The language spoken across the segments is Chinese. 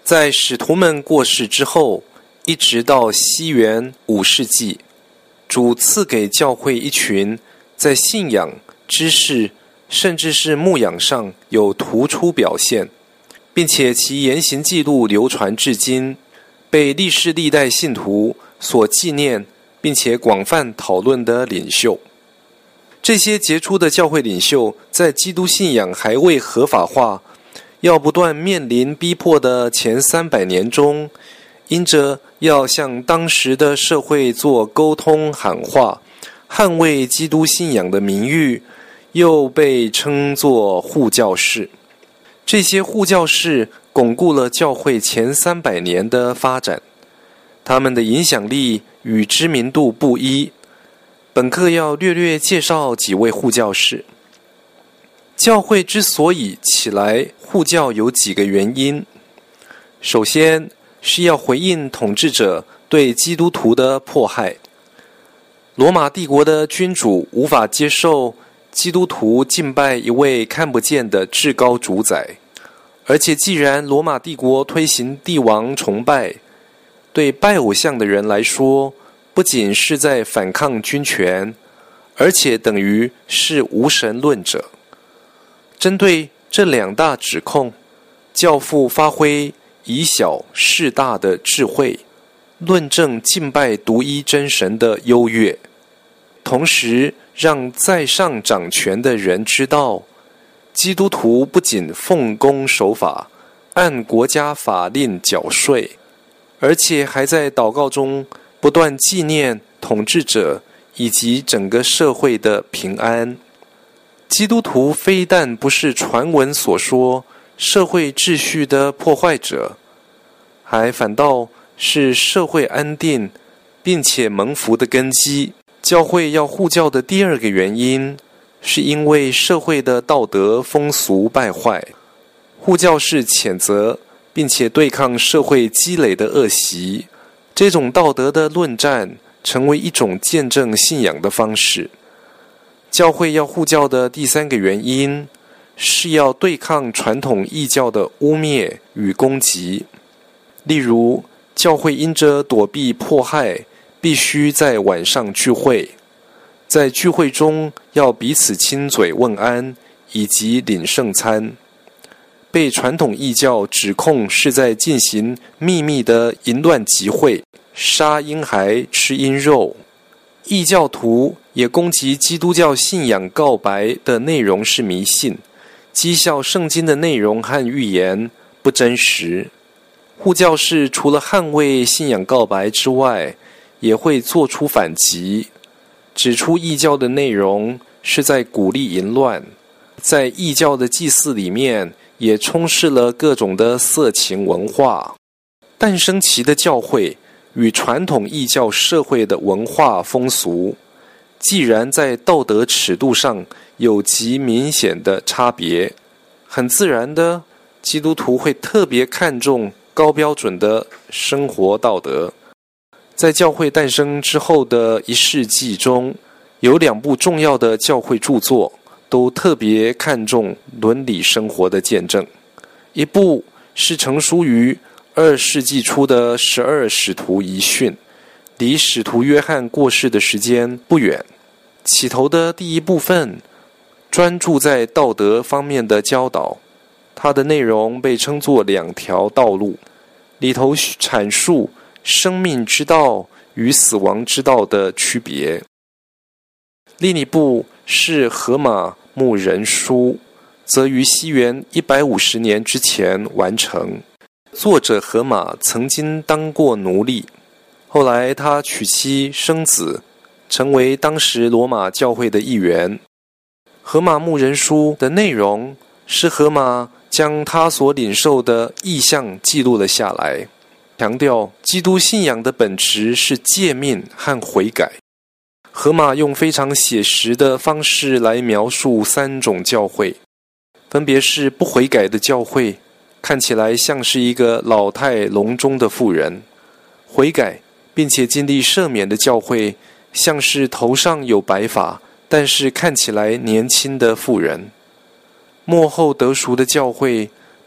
在使徒们过世之后，一直到西元5世纪，主赐给教会一群在信仰、知识甚至是牧养上有突出表现，并且其言行记录流传至今，被历世历代信徒所纪念并且广泛讨论的领袖。这些杰出的教会领袖在基督信仰还未合法化，要不断面临逼迫的前300年中，因着要向当时的社会做沟通喊话，捍卫基督信仰的名誉，又被称作护教士。这些护教士巩固了教会前300年的发展，他们的影响力与知名度不一。本课要略略介绍几位护教士。教会之所以起来护教有几个原因，首先是要回应统治者对基督徒的迫害。罗马帝国的君主无法接受基督徒敬拜一位看不见的至高主宰，而且既然罗马帝国推行帝王崇拜，对拜偶像的人来说，不仅是在反抗君权，而且等于是无神论者。针对这2大指控，教父发挥以小事大的智慧，论证敬拜独一真神的优越，同时让在上掌权的人知道，基督徒不仅奉公守法，按国家法令缴税，而且还在祷告中不断纪念统治者以及整个社会的平安。基督徒非但不是传闻所说社会秩序的破坏者，还反倒是社会安定并且蒙福的根基。教会要护教的第2个原因，是因为社会的道德风俗败坏。护教士谴责并且对抗社会积累的恶习，这种道德的论战成为一种见证信仰的方式。教会要护教的第3个原因，是要对抗传统异教的污蔑与攻击。例如，教会因着躲避迫害，必须在晚上聚会，在聚会中要彼此亲嘴问安，以及领圣餐。被传统异教指控是在进行秘密的淫乱集会，杀婴孩吃婴肉。异教徒也攻击基督教信仰告白的内容是迷信，讥笑圣经的内容和预言不真实。护教士除了捍卫信仰告白之外，也会做出反击，指出异教的内容是在鼓励淫乱。在异教的祭祀里面，也充斥了各种的色情文化。诞生期的教会与传统异教社会的文化风俗，既然在道德尺度上有极明显的差别，很自然的，基督徒会特别看重高标准的生活道德。在教会诞生之后的1世纪中，有2部重要的教会著作都特别看重伦理生活的见证。一部是成书于2世纪初的12使徒遗训，离使徒约翰过世的时间不远。起头的第1部分专注在道德方面的教导，它的内容被称作2条道路，里头阐述生命之道与死亡之道的区别。另一部是荷马牧人书，则于西元150年之前完成。作者荷马曾经当过奴隶，后来他娶妻生子，成为当时罗马教会的一员。荷马牧人书的内容是荷马将他所领受的异象记录了下来，强调基督信仰的本质是诫命和悔改。荷马用非常写实的方式来描述3种教会，分别是不悔改的教会，看起来像是一个老态龙钟的妇人；悔改并且经历赦免的教会，像是头上有白发，但是看起来年轻的妇人；末后得赎的教会，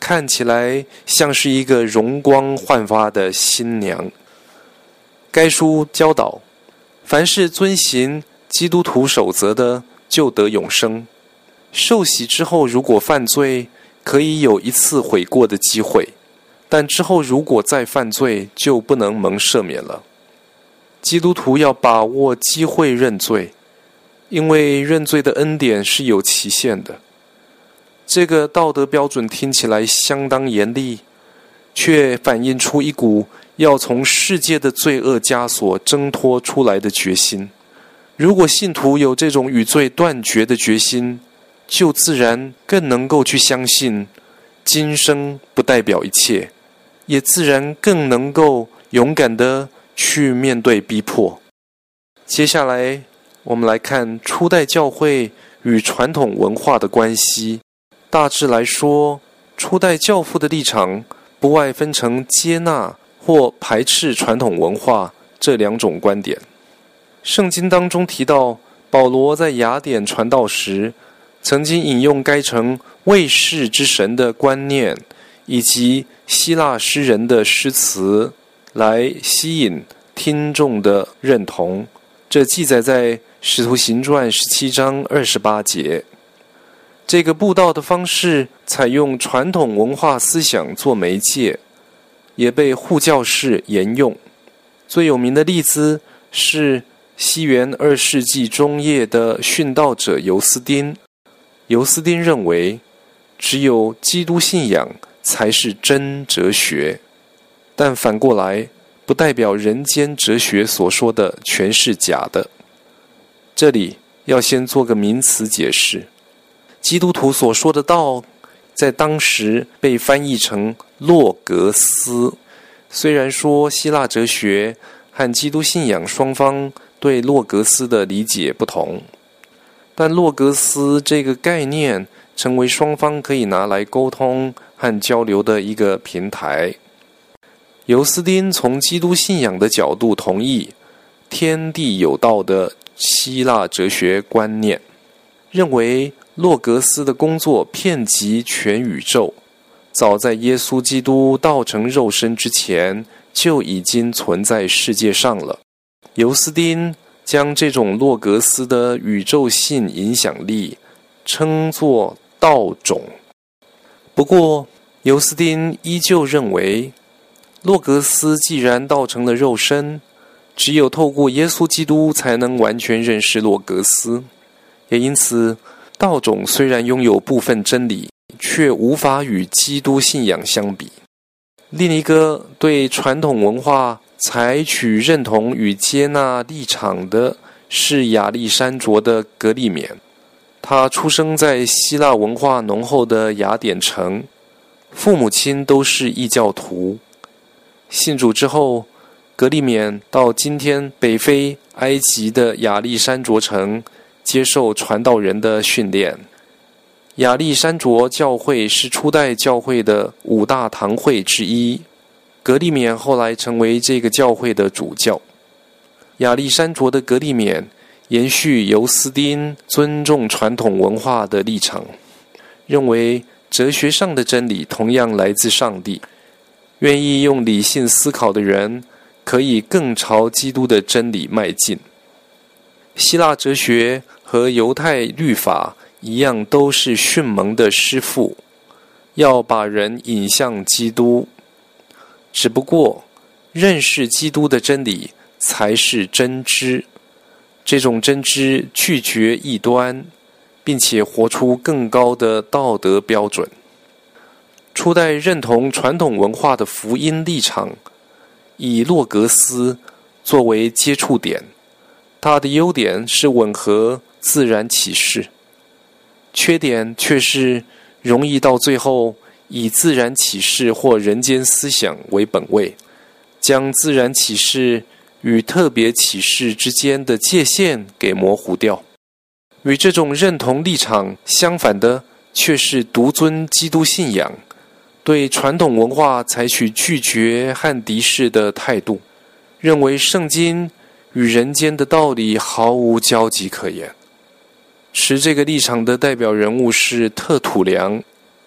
看起来像是一个容光焕发的新娘。该书教导，凡是遵行基督徒守则的，就得永生。受洗之后，如果犯罪，可以有一次悔过的机会，但之后如果再犯罪，就不能蒙赦免了。基督徒要把握机会认罪，因为认罪的恩典是有期限的。这个道德标准听起来相当严厉，却反映出一股要从世界的罪恶枷锁挣脱出来的决心。如果信徒有这种与罪断绝的决心，就自然更能够去相信今生不代表一切，也自然更能够勇敢地去面对逼迫。接下来我们来看初代教会与传统文化的关系。大致来说，初代教父的立场不外分成接纳或排斥传统文化这两种观点。圣经当中提到，保罗在雅典传道时，曾经引用该城卫士之神的观念，以及希腊诗人的诗词，来吸引听众的认同。这记载在《使徒行传》17章28节。这个布道的方式采用传统文化思想做媒介，也被护教士沿用。最有名的例子是西元2世纪中叶的殉道者尤斯丁。尤斯丁认为，只有基督信仰才是真哲学，但反过来不代表人间哲学所说的全是假的。这里要先做个名词解释。基督徒所说的道，在当时被翻译成洛格斯。虽然说希腊哲学和基督信仰双方对洛格斯的理解不同，但洛格斯这个概念成为双方可以拿来沟通和交流的一个平台。尤斯丁从基督信仰的角度同意天地有道的希腊哲学观念，认为洛格斯的工作遍及全宇宙，早在耶稣基督道成肉身之前就已经存在世界上了。尤斯丁将这种洛格斯的宇宙性影响力称作道种。不过，尤斯丁依旧认为，洛格斯既然道成了肉身，只有透过耶稣基督才能完全认识洛格斯。也因此，道种虽然拥有部分真理，却无法与基督信仰相比。另一个对传统文化采取认同与接纳立场的是亚历山卓的格利勉。他出生在希腊文化浓厚的雅典城，父母亲都是异教徒。信主之后，格利勉到今天北非埃及的亚历山卓城接受传道人的训练。亚历山卓教会是初代教会的5大堂会之一，格利勉后来成为这个教会的主教。亚历山卓的格利勉延续尤斯丁尊重传统文化的立场，认为哲学上的真理同样来自上帝，愿意用理性思考的人可以更朝基督的真理迈进。希腊哲学和犹太律法一样，都是训蒙的师傅，要把人引向基督。只不过，认识基督的真理才是真知。这种真知拒绝异端，并且活出更高的道德标准。初代认同传统文化的福音立场，以洛格斯作为接触点。它的优点是吻合自然启示，缺点却是容易到最后以自然启示或人间思想为本位，将自然启示与特别启示之间的界限给模糊掉。与这种认同立场相反的，却是独尊基督信仰，对传统文化采取拒绝和敌视的态度，认为圣经与人间的道理毫无交集可言。持这个立场的代表人物是特土良。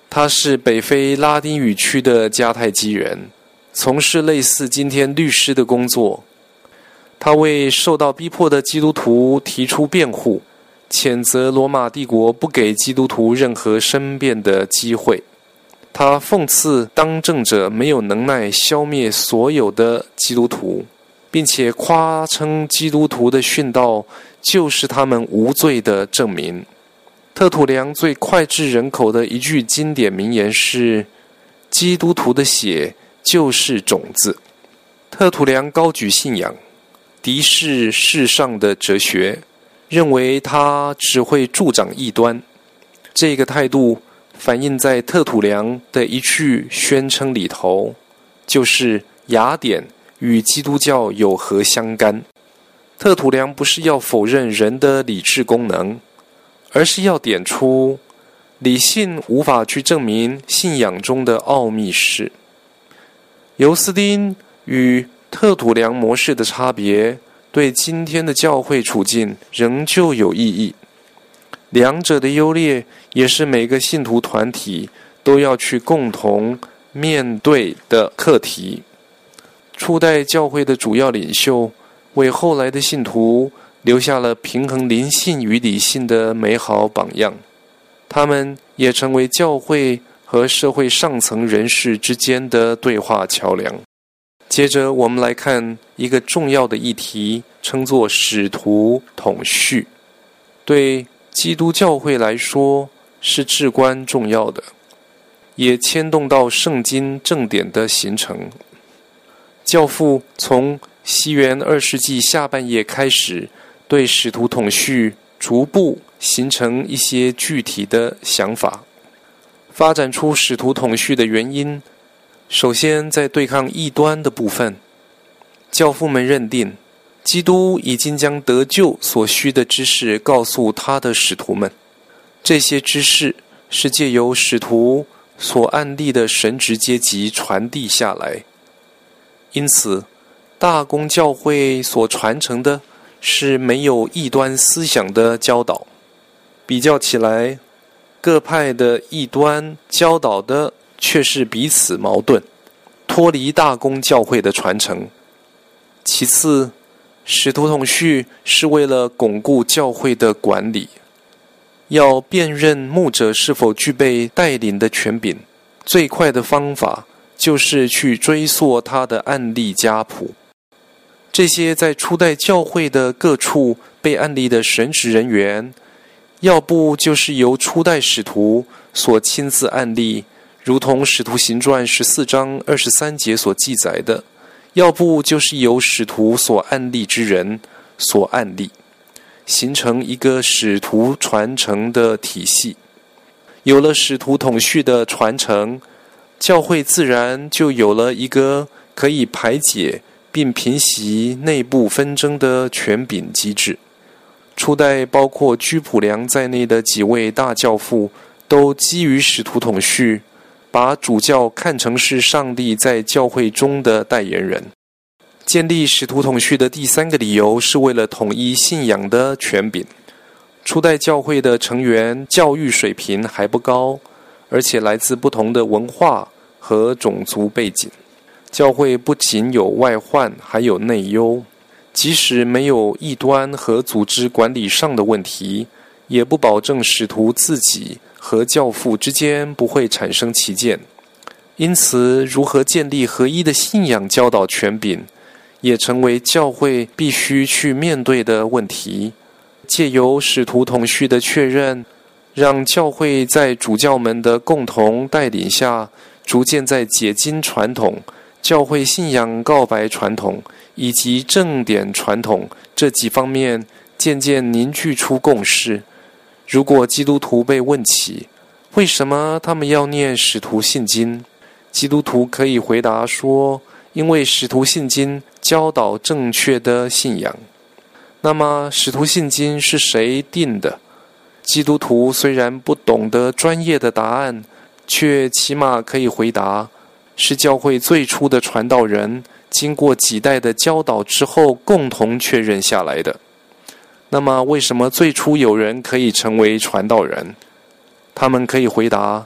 他是北非拉丁语区的迦太基人，从事类似今天律师的工作。他为受到逼迫的基督徒提出辩护，谴责罗马帝国不给基督徒任何申辩的机会。他讽刺当政者没有能耐消灭所有的基督徒，并且夸称基督徒的殉道就是他们无罪的证明。特土良最脍炙人口的一句经典名言是：基督徒的血就是种子。特土良高举信仰，敌视世上的哲学，认为他只会助长异端。这个态度反映在特土良的一句宣称里头，就是雅典与基督教有何相干。特土良不是要否认人的理智功能，而是要点出理性无法去证明信仰中的奥秘事。尤斯丁与特土良模式的差别，对今天的教会处境仍旧有意义。两者的优劣，也是每个信徒团体都要去共同面对的课题。初代教会的主要领袖，为后来的信徒留下了平衡灵性与理性的美好榜样。他们也成为教会和社会上层人士之间的对话桥梁。接着我们来看一个重要的议题，称作使徒统序。对基督教会来说是至关重要的，也牵动到圣经正典的形成。教父从西元2世纪下半叶开始，对使徒统序逐步形成一些具体的想法。发展出使徒统序的原因，首先在对抗异端的部分，教父们认定基督已经将得救所需的知识告诉他的使徒们，这些知识是借由使徒所按立的神职阶级传递下来。因此大公教会所传承的是没有异端思想的教导。比较起来，各派的异端教导的却是彼此矛盾，脱离大公教会的传承。其次，使徒统序是为了巩固教会的管理。要辨认牧者是否具备带领的权柄，最快的方法就是去追溯他的案例家谱。这些在初代教会的各处被案例的神职人员，要不就是由初代使徒所亲自案例，如同使徒行传14章23节所记载的，要不就是由使徒所案例之人所案例，形成一个使徒传承的体系。有了使徒统序的传承，教会自然就有了一个可以排解并平息内部纷争的权柄机制。初代包括居普良在内的几位大教父，都基于使徒统序，把主教看成是上帝在教会中的代言人。建立使徒统序的第三个理由是为了统一信仰的权柄。初代教会的成员教育水平还不高，而且来自不同的文化和种族背景。教会不仅有外患，还有内忧。即使没有异端和组织管理上的问题，也不保证使徒自己和教父之间不会产生歧见。因此，如何建立合一的信仰教导权柄，也成为教会必须去面对的问题。借由使徒统序的确认，让教会在主教们的共同带领下，逐渐在解经传统、教会信仰告白传统以及正典传统这几方面渐渐凝聚出共识。如果基督徒被问起为什么他们要念使徒信经，基督徒可以回答说，因为使徒信经教导正确的信仰。那么使徒信经是谁定的？基督徒虽然不懂得专业的答案，却起码可以回答，是教会最初的传道人经过几代的教导之后共同确认下来的。那么为什么最初有人可以成为传道人？他们可以回答，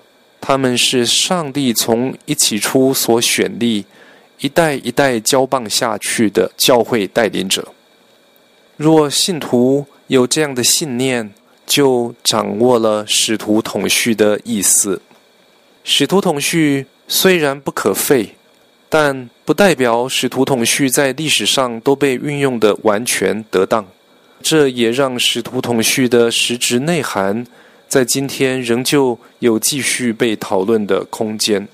他们是上帝从一起初所选立，一代一代交棒下去的教会带领者。若信徒有这样的信念，就掌握了使徒统绪的意思。使徒统绪虽然不可废，但不代表使徒统绪在历史上都被运用得完全得当。这也让使徒统绪的实质内涵在今天仍旧有继续被讨论的空间。